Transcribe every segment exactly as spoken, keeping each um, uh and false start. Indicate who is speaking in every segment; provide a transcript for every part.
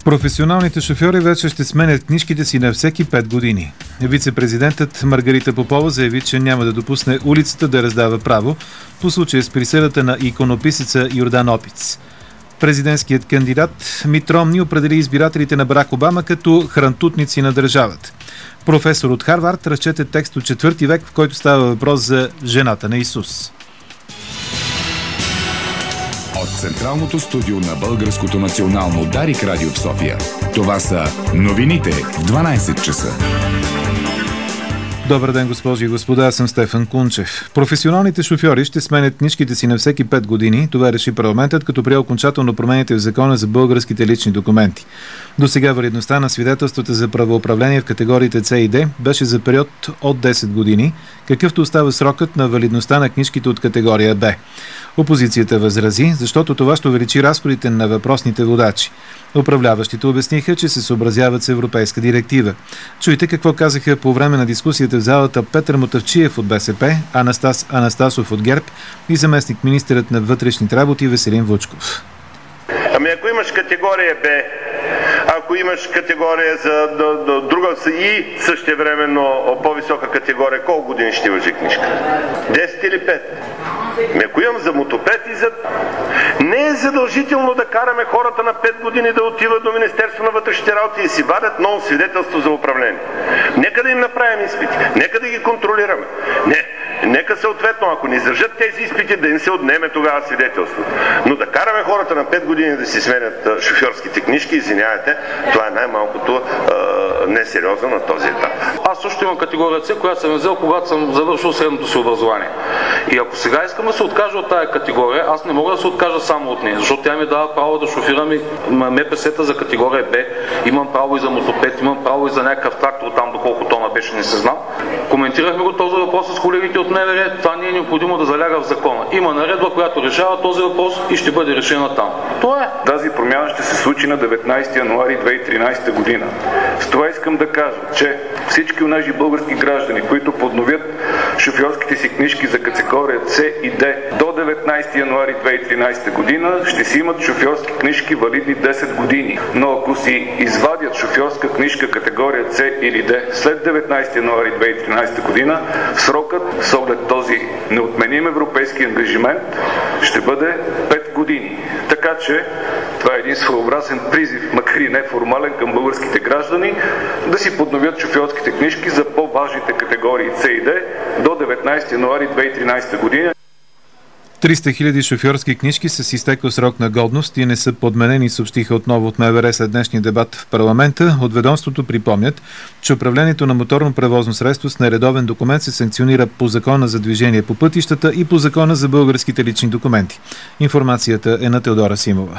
Speaker 1: Професионалните шофьори вече ще сменят книжките си на всеки пет години. Вице-президентът Маргарита Попова заяви, че няма да допусне улицата да раздава право по случая с присъдата на иконописеца Йордан Опиц. Президентският кандидат Мит Ромни определи избирателите на Барак Обама като хрантутници на държавата. Професор от Харвард разчете текст от четвърти век, в който става въпрос за жената на Исус.
Speaker 2: От Централното студио на Българското национално Дарик радио в София. Това са новините в дванайсет часа.
Speaker 1: Добър ден, госпожи и господа, аз съм Стефан Кунчев. Професионалните шофьори ще сменят книжките си на всеки пет години. Това реши парламентът, като прие окончателно промените в закона за българските лични документи. До сега валидността на свидетелствата за правоуправление в категориите С и Д беше за период от десет години, какъвто остава срокът на валидността на книжките от категория Б. Опозицията възрази, защото това ще увеличи разходите на въпросните водачи. Управляващите обясниха, че се съобразяват с европейска директива. Чуйте какво казаха по време на дискусията в залата Петър Мутавчиев от БСП, Анастас Анастасов от ГЕРБ и заместник министърът на вътрешните работи Веселин Вучков.
Speaker 3: Ами ако имаш категория Б, ако имаш категория за до, до, друга и същевременно по-висока категория, колко години ще важи книжка? десет или пет? Ами ако имам за мотопед и за... Не е задължително да караме хората на пет години да отиват до Министерство на вътрешните работи и си вадят ново свидетелство за управление. Нека да им направим изпити, нека да ги контролираме. Не, нека съответно, ако не издържат тези изпити, да им се отнеме тогава свидетелството. Но да караме хората на пет години да си сменят шофьорските книжки, извинявайте, това е най-малкото е, несериозно на този етап.
Speaker 4: Аз също имам категория С, която съм взел, когато съм завършил средното си образование. И ако сега искам да се откажа от тая категория, аз не мога да се откажа само от нея, защото тя ми дава право да шофирам и М П С-та за категория Б, имам право и за мотопед, имам право и за някакъв трактор там, доколко тона беше, не се знам. Коментирахме го този въпрос с колегите от МВР, това не е необходимо да заляга в закона. Има наредба, която решава този въпрос и ще бъде решена там. Това е.
Speaker 5: Тази промяна ще се случи на деветнайсети януари две хиляди и тринайсета година. С това искам да кажа, че всички онежи български граждани, които подновят шофьорските си книжки за категория С и Д до деветнайсети януари две хиляди и тринайсета година, ще си имат шофьорски книжки валидни десет години. Но ако си извадят шофьорска книжка категория С или Д след деветнайсети януари две хиляди и тринайсета година, срокът с оглед този неотменим европейски ангажимент ще бъде пет години. Така че това е един своеобразен призив, макар и неформален, към българските граждани да си подновят шофьорските книжки за по-важните категории С и Д до деветнайсети януари две хиляди и тринайсета година.
Speaker 1: триста хиляди шофьорски книжки с изтекъл срок на годност и не са подменени, съобщиха отново от МВР след днешния дебат в парламента. От ведомството припомнят, че управлението на моторно превозно средство с нередовен документ се санкционира по Закона за движение по пътищата и по Закона за българските лични документи. Информацията е на Теодора Симова.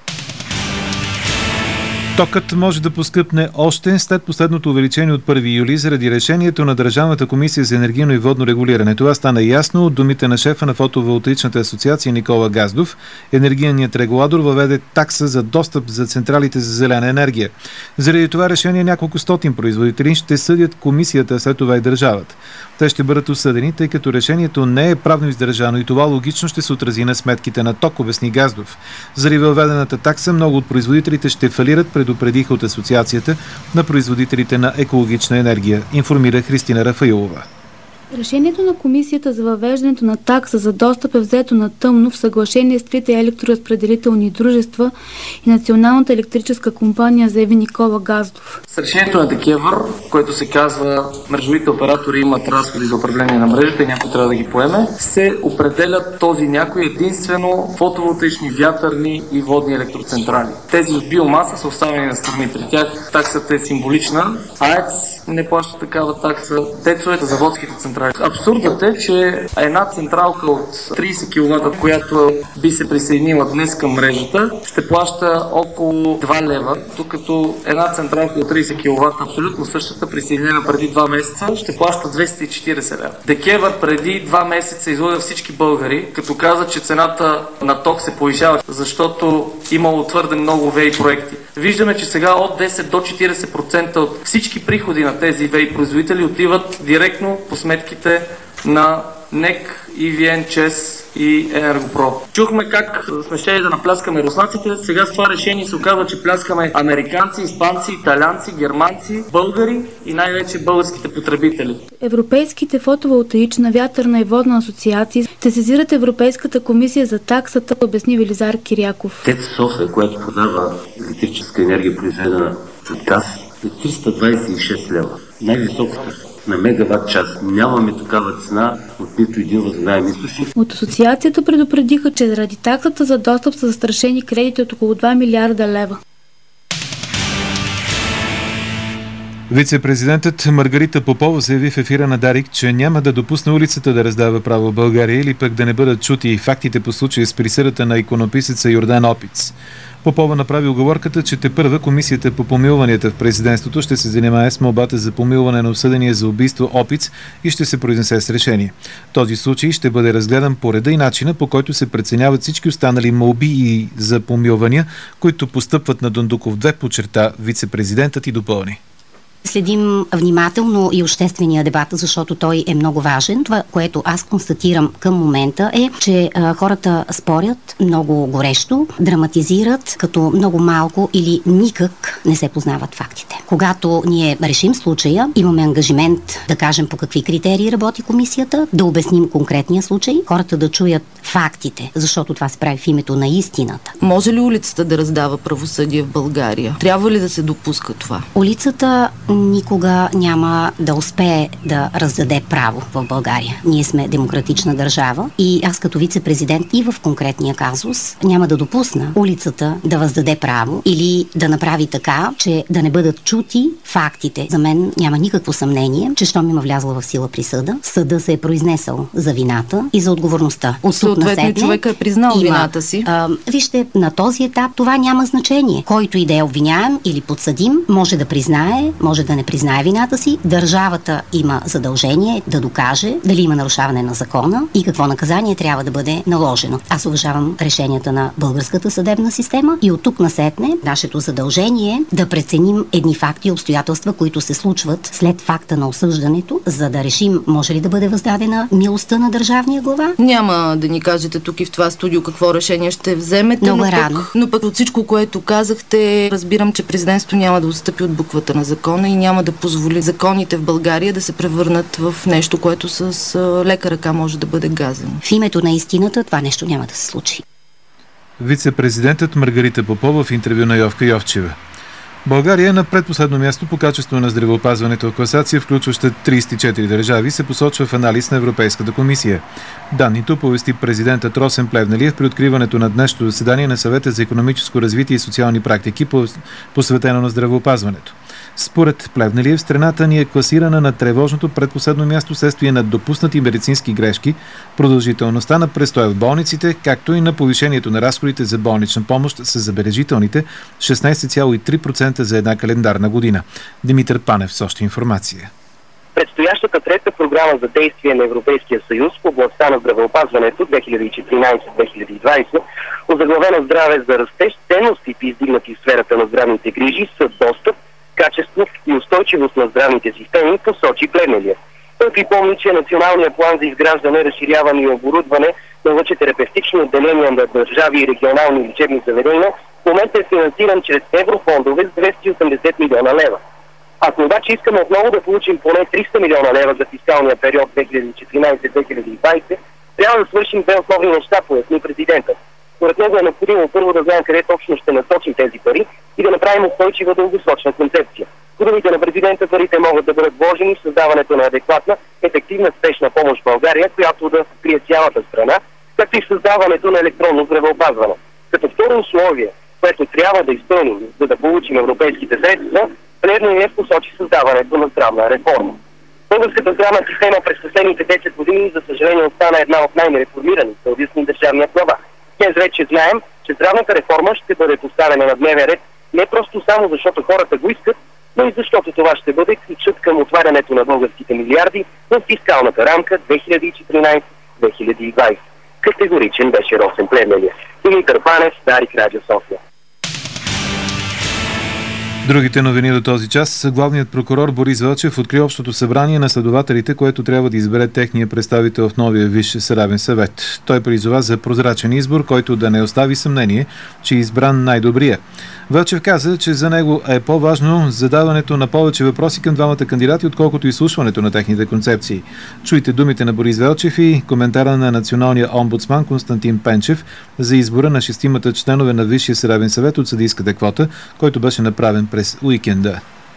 Speaker 1: Токът може да поскъпне още след последното увеличение от първи юли заради решението на Държавната комисия за енергийно и водно регулиране. Това стана ясно от думите на шефа на фотоволтаичната асоциация Никола Газдов. Енергийният регулатор въведе такса за достъп за централите за зелена енергия. Заради това решение няколко стотин производители ще съдят комисията, след това и държавата. Те ще бъдат осъдени, тъй като решението не е правно издържано и това логично ще се отрази на сметките на ток, обясни Газдов. Заради въведената такса много от производителите ще фалират, предупредиха от Асоциацията на производителите на екологична енергия, информира Христина Рафаилова.
Speaker 6: Решението на комисията за въвеждането на такса за достъп е взето на тъмно в съглашение с трите електроразпределителни дружества и Националната електрическа компания, заяви Никола Газдов.
Speaker 7: С решението на ДКЕВР, което се казва мрежовите оператори имат разходи за управление на мрежата и някой трябва да ги поеме, се определят този някой единствено фотоволтаични, вятърни и водни електроцентрали. Тези от биомаса са оставени на страни. При тях таксата е символична. АЕЦ не плаща такава такса. Тецовете, заводските централи. Абсурдът е, че една централка от трийсет киловата, която би се присъединила днес към мрежата, ще плаща около два лева, докато една централка от трийсет киловата, абсолютно същата, присъединена преди два месеца, ще плаща двеста и четирийсет лева. ДКЕВР преди два месеца излъга всички българи, като каза, че цената на ток се повишава, защото имало твърде много ВЕИ проекти. Виждаме, че сега от десет до четирийсет процента от всички приходи на тези ВЕИ производители отиват директно по сметките на НЕК, ИВН, ЧЕЗ и Енергопро. Чухме как сме щели да напляскаме руснаците, сега с това решение се оказва, че пляскаме американци, испанци, италианци, германци, българи и най-вече българските потребители.
Speaker 6: Европейските фотоволтаична, вятърна и водна асоциации ще сезират Европейската комисия за таксата, обясни Велизар Киряков.
Speaker 8: ТЕЦ София, която продава електрическа енергия, произведена с газ, е триста двадесет и шест лева. Най-високата на мегаватт час. Нямаме такава цена от нито един възобновяем източник.
Speaker 6: От асоциацията предупредиха, че заради таксата за достъп са застрашени кредити от около два милиарда лева.
Speaker 1: Вице-президентът Маргарита Попова заяви в ефира на Дарик, че няма да допусне улицата да раздава право в България или пък да не бъдат чути и фактите по случая с присъдата на иконописеца Йордан Опиц. Попова направи уговорката, че тепърва комисията по помилванията в президентството ще се занимае с молбата за помилване на осъдения за убийство Опиц и ще се произнесе с решение. Този случай ще бъде разгледан по реда и начина, по който се преценяват всички останали молби и за помилвания, които постъпват на Дондуков две, подчерта вице-президентът и допълни.
Speaker 9: Следим внимателно и обществения дебат, защото той е много важен. Това, което аз констатирам към момента е, че а, хората спорят много горещо, драматизират, като много малко или никак не се познават фактите. Когато ние решим случая, имаме ангажимент да кажем по какви критерии работи комисията, да обясним конкретния случай, хората да чуят фактите, защото това се прави в името на истината.
Speaker 10: Може ли улицата да раздава правосъдие в България? Трябва ли да се допуска това?
Speaker 9: Улицата никога няма да успее да раздаде право в България. Ние сме демократична държава и аз като вице-президент и в конкретния казус няма да допусна улицата да въздаде право или да направи така, че да не бъдат чути фактите. За мен няма никакво съмнение, че щом има влязла в сила присъда, съда се е произнесъл за вината и за отговорността. От тук насетне
Speaker 10: човек е признал има, вината си.
Speaker 9: А, вижте, на този етап това няма значение. Който и да е обвиняем или подсъдим, може да признае, може да не признае вината си. Държавата има задължение да докаже дали има нарушаване на закона и какво наказание трябва да бъде наложено. Аз уважавам решенията на българската съдебна система и от тук насетне нашето задължение е да преценим едни факти и обстоятелства, които се случват след факта на осъждането, за да решим може ли да бъде въздадена милостта на държавния глава.
Speaker 10: Няма да ни кажете тук и в това студио какво решение ще вземете,
Speaker 9: Много
Speaker 10: но,
Speaker 9: рано.
Speaker 10: пък, но пък от всичко, което казахте, разбирам, че президентството няма да отстъпи от буквата на закона и няма да позволи законите в България да се превърнат в нещо, което с лека ръка може да бъде газено.
Speaker 9: В името на истината това нещо няма да се случи.
Speaker 1: Вице-президентът Маргарита Попова в интервю на Йовка Йовчева. България е на предпоследно място по качество на здравеопазването в класация, включваща тридесет и четири държави, се посочва в анализ на Европейската комисия. Данните оповести президентът Росен Плевнелиев при откриването на днешното заседание на Съвета за икономическо развитие и социални практики, посветено на здравеопазването. Според Плевнелиев, страната ни е класирана на тревожното предпоследно място следствие на допуснати медицински грешки, продължителността на престоя в болниците, както и на повишението на разходите за болнична помощ с забележителните шестнадесет цяло и три процента за една календарна година. Димитър Панев с още информация.
Speaker 11: Предстоящата трета програма за действие на Европейския съюз в областта на здравеопазването две хиляди и четиринадесет - две хиляди и двадесет, озаглавена здраве за растеж, ценностите, издигнати в сферата на здравните грижи, са достъп, качество и устойчивост на здравните системи, посочи Плевнелиев. Той припомни, че националният план за изграждане, разширяване и оборудване на лъчетерапевтични отделения на държави и регионални лечебни заведения в момента е финансиран чрез еврофондове с двеста и осемдесет милиона лева. Ако обаче искаме отново да получим поне триста милиона лева за фискалния период две хиляди и четиринадесет - две хиляди и двадесет, трябва да свършим две основни неща, поясни президентът. Според него е необходимо първо да знаем къде точно ще насочим тези пари и да направим устойчива дългосрочна концепция. По думите на президента, парите могат да бъдат вложени в създаването на адекватна, ефективна спешна помощ в България, която да покрие цялата страна, както и в създаването на електронно здравеопазване. Като второ условие, което трябва да изпълним, за да получим европейските средства, Плевнелиев посочи създаването на здравна реформа. Българската здравна система през последните десет години, за съжаление, остана една от най-нереформираните, обясни държавният глава. Днес вече знаем, че здравната реформа ще бъде поставена на дневен ред не просто само защото хората го искат, но и защото това ще бъде ключът към отварянето на българските милиарди в фискалната рамка две хиляди и четиринадесет - две хиляди и двадесет. Категоричен беше Росен Плевнелиев. Димитър Панев, Дарик, Радио София.
Speaker 1: Другите новини до този час. Главният прокурор Борис Велчев откри общото събрание на следователите, което трябва да избере техния представител в новия Висш съдебен съвет. Той призова за прозрачен избор, който да не остави съмнение, че е избран най-добрия. Велчев каза, че за него е по-важно задаването на повече въпроси към двамата кандидати, отколкото изслушването на техните концепции. Чуйте думите на Борис Велчев и коментара на националния омбудсман Константин Пенчев за избора на шестимата членове на Висшия съдебен съвет от съдийската квота, който беше направен през уикенда.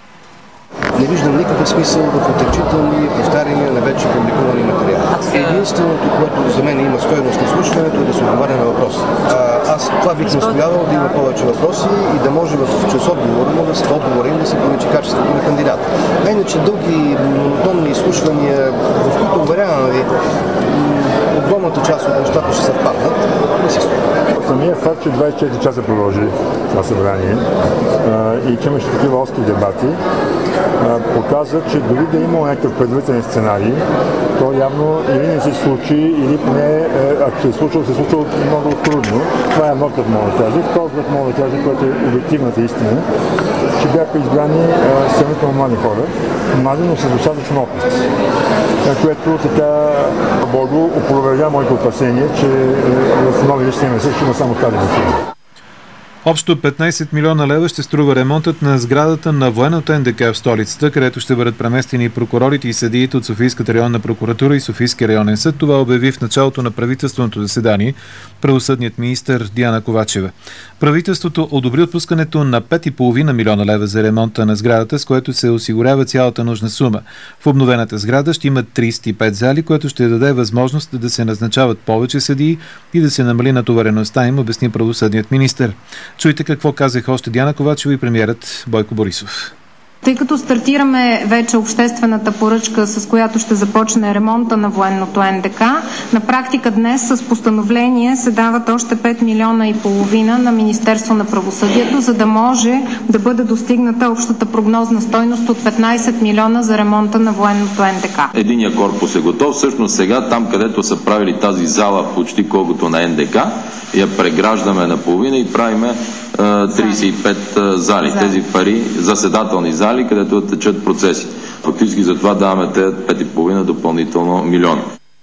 Speaker 12: Не виждам никакъв смисъл в отречителни повтаряния на вече публикувани материали. Единственото, което за мен има стойност на слушването, е да се отговаря на въпроси. А, аз това бих настоявал да има повече въпроси и да може в чрез отговора му да се отговори да се помечи качеството на кандидата. А иначе дълги монотонни изслушвания, в които уверявам ви, огромната част от нещата ще съвпаднат, не си струва.
Speaker 13: Самият факт, че двайсет и четири часа продължи това събрание а, и че имаше такива остри дебати, а, показва, че дори да има някакъв предварителен сценарий, то явно или не се случи, или поне, ако се е случило, се е случило много трудно. Това е едно, като мога да кажа. Второ, като мога да кажа, което е обективната истина, че бяха избрани сравнително млади хора, млади, но с достатъчно опит, което така Богу опровергава моите опасения, че в нови лични също има само тази дефина.
Speaker 1: Общо петнайсет милиона лева ще струва ремонтът на сградата на военното НДК в столицата, където ще бъдат преместени прокурорите и съдиите от Софийската районна прокуратура и Софийския районен съд. Това обяви в началото на правителственото заседание правосъдният министър Диана Ковачева. Правителството одобри отпускането на пет цяло и пет милиона лева за ремонта на сградата, с което се осигурява цялата нужна сума. В обновената сграда ще има трийсет и пет зали, което ще даде възможност да се назначават повече съдии и да се намали натовареността им, обясни правосъдният министър. Чуйте какво казаха още Диана Ковачева и премиерът Бойко Борисов.
Speaker 14: Тъй като стартираме вече обществената поръчка, с която ще започне ремонта на военното НДК, на практика днес с постановление се дават още пет милиона и половина на Министерство на правосъдието, за да може да бъде достигната общата прогнозна стойност от петнайсет милиона за ремонта на военното НДК.
Speaker 15: Единия корпус е готов. Всъщност сега там, където са правили тази зала почти колкото на НДК, я преграждаме наполовина и правиме трийсет и пет зали. Тези пари, заседателни зали, където да течат процеси. Фактически за това даваме тези пет цяло и пет допълнително милиона.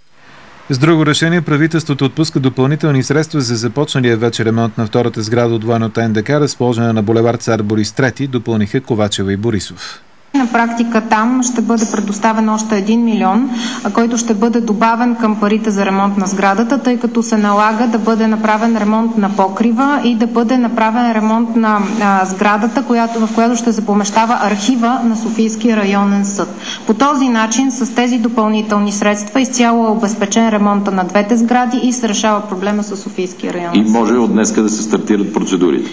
Speaker 1: С друго решение правителството отпуска допълнителни средства за започналия вече ремонт на втората сграда от военното НДК, разположена на булевард Цар Борис трети, допълниха Ковачева и Борисов.
Speaker 14: На практика там ще бъде предоставен още един милион, който ще бъде добавен към парите за ремонт на сградата, тъй като се налага да бъде направен ремонт на покрива и да бъде направен ремонт на а, сградата, която, в която ще се помещава архива на Софийския районен съд. По този начин, с тези допълнителни средства, изцяло е обезпечен ремонта на двете сгради и се решава проблема с Софийския районен съд.
Speaker 15: И може от днеска да се стартират процедурите.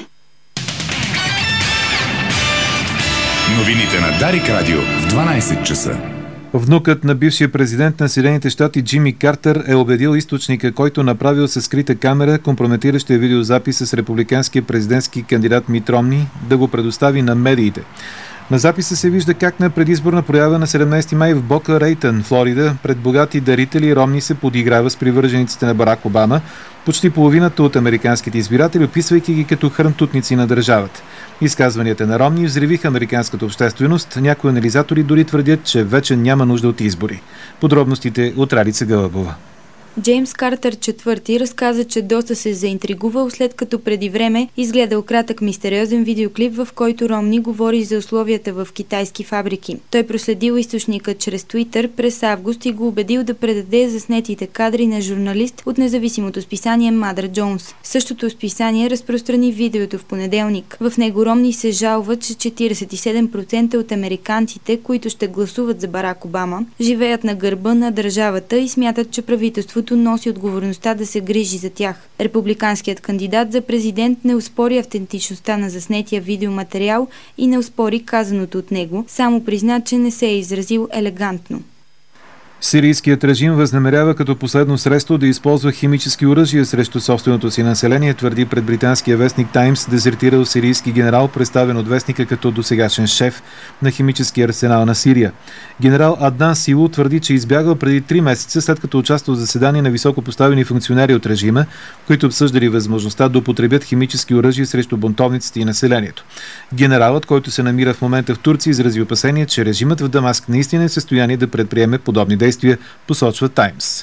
Speaker 2: Новините на Дарик Радио в дванайсет часа.
Speaker 1: Внукът на бившия президент на Съединените щати Джимми Картер е убедил източника, който направил със скрита камера компрометиращия видеозапис с републиканския президентски кандидат Мит Ромни, да го предостави на медиите. На записа се вижда как на предизборна проява на седемнайсети май в Бока Рейтън, Флорида, пред богати дарители Ромни се подиграва с привържениците на Барак Обама, почти половината от американските избиратели, описвайки ги като хръмтутници на държавата. Изказванията на Ромни взривиха американската общественост. Някои анализатори дори твърдят, че вече няма нужда от избори. Подробностите от Ралица Гълъбова.
Speaker 6: Джеймс Картер четвърти разказа, че доста се заинтригувал, след като преди време изгледал кратък мистериозен видеоклип, в който Ромни говори за условията в китайски фабрики. Той проследил източника чрез Твитър през август и го убедил да предаде заснетите кадри на журналист от независимото списание Мадър Джонс. Същото списание разпространи видеото в понеделник. В него Ромни се жалва, че четирийсет и седем процента от американците, които ще гласуват за Барак Обама, живеят на гърба на държавата и смятат, че правителството носи отговорността да се грижи за тях. Републиканският кандидат за президент не оспори автентичността на заснетия видеоматериал и не оспори казаното от него, само призна, че не се е изразил елегантно.
Speaker 1: Сирийският режим възнамерява като последно средство да използва химически оръжия срещу собственото си население, твърди пред британския вестник Таймс дезертирал сирийски генерал, представен от вестника като досегашен шеф на химическия арсенал на Сирия. Генерал Аднан Силу твърди, че избягал преди три месеца, след като участвал в заседание на високопоставени функционери от режима, които обсъждали възможността да употребят химически оръжия срещу бунтовниците и населението. Генералът, който се намира в момента в Турция, изрази опасение, че режимът в Дамаск наистина е в състояние да предприеме подобни действия, посочва Таймс.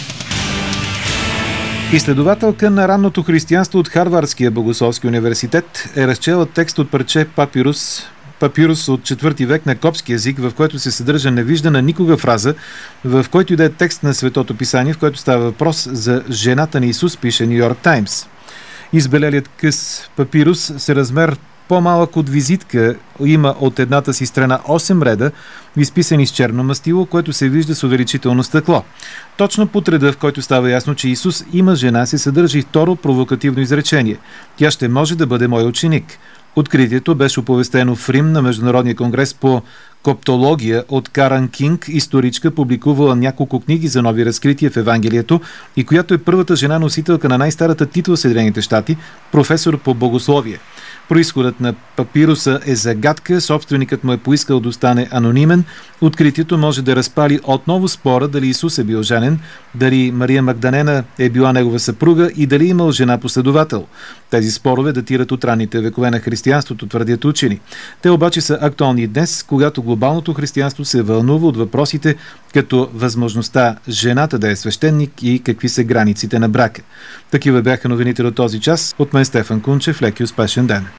Speaker 1: Изследователка на ранното християнство от Харвардския богословски университет е разчела текст от парче папирус, папирус от четвърти век на копски език, в който се съдържа невиждана никога фраза, в който и да е текст на Светото писание, в който става въпрос за жената на Исус, пише Ню Йорк Таймс. Избелелият къс папирус с размер по-малък от визитка има от едната си страна осем реда, изписани с черно мастило, което се вижда с увеличително стъкло. Точно под реда, в който става ясно, че Исус има жена, се съдържа и второ провокативно изречение. Тя ще може да бъде мой ученик. Откритието беше оповестено в Рим на Международния конгрес по коптология от Каран Кинг, историчка, публикувала няколко книги за нови разкрития в Евангелието и която е първата жена носителка на най-старата титла в Съединените щати, професор по богословие. Произходът на папируса е загадка, собственикът му е поискал да остане анонимен. Откритието може да разпали отново спора дали Исус е бил женен, дали Мария Магдалена е била негова съпруга и дали имал жена последовател. Тези спорове датират от ранните векове на християнството, твърдят учени. Те обаче са актуални днес, когато глобалното християнство се вълнува от въпросите като възможността жената да е свещеник и какви са границите на брака. Такива бяха новините до този час. От мен Стефан Кунчев, леки успешен ден.